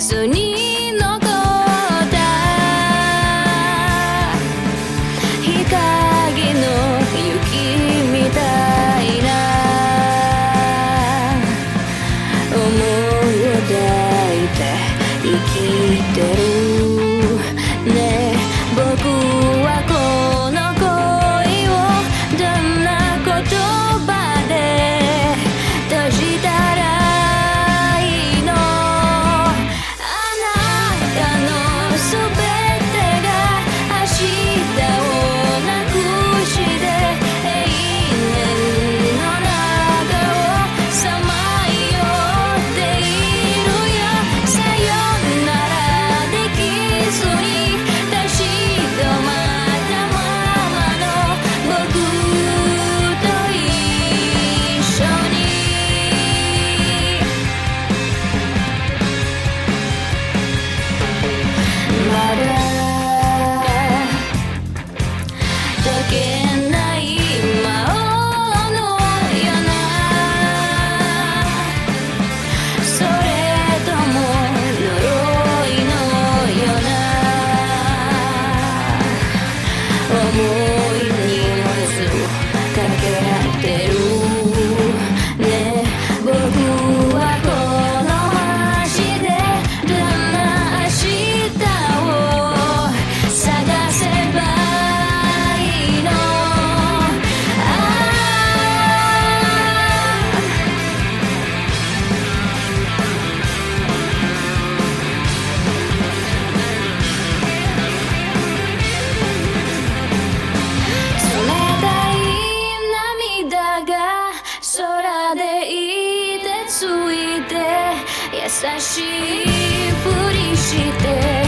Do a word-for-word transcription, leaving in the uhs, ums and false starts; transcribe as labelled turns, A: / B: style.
A: スに残った光の雪みたいな想いを抱いて生きてるね。僕はこの恋をどんな言葉で閉じたらいいの。あなたのすべてが明日をなくして永遠の中をさまよっているよ。さよならできずに立ち止まったままの僕と一緒にまだ解けない魔王のような、それとも呪いのような思いに水をかけてるね。僕はこの街でどんな明日を探せばいいの。冷たい涙が空でいてついて優しいふりして